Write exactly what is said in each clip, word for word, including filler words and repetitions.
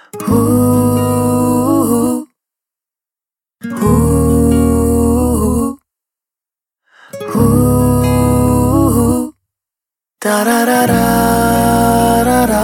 Ooh, ooh, ooh, da da da da da da.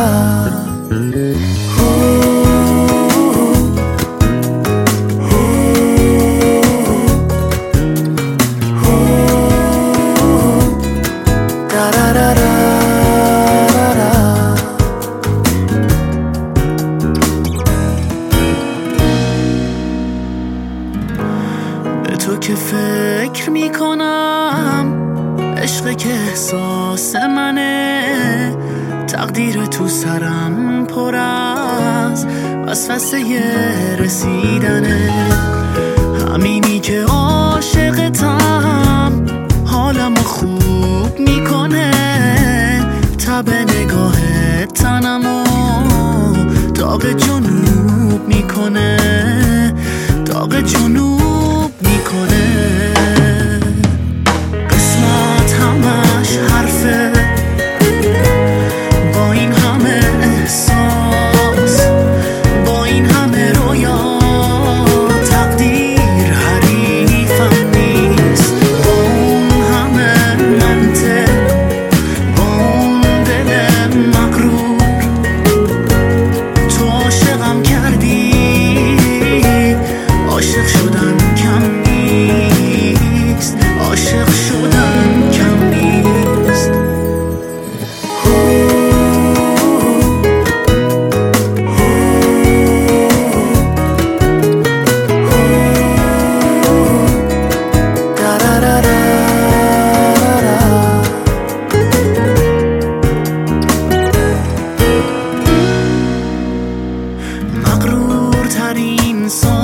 به تو که فکر میکنم، عشق که احساس منه، تقدیر تو سرم پر از وسوسه رسیدنه. همینی که عاشقتم، حالمو خوب میکنه، تب نگاه تنمو داغ جنوب میکنه، داغ جنوب میکنه. قسمت همش حرفه، با این همه احساس، با این همه رویا، تقدیر حریفم نیست. با اون همه منطق، با اون دل مغرور، تو عاشقم کردی، عاشق شدن کم نیست، عاشق شدن کم نیست. مغرور ترین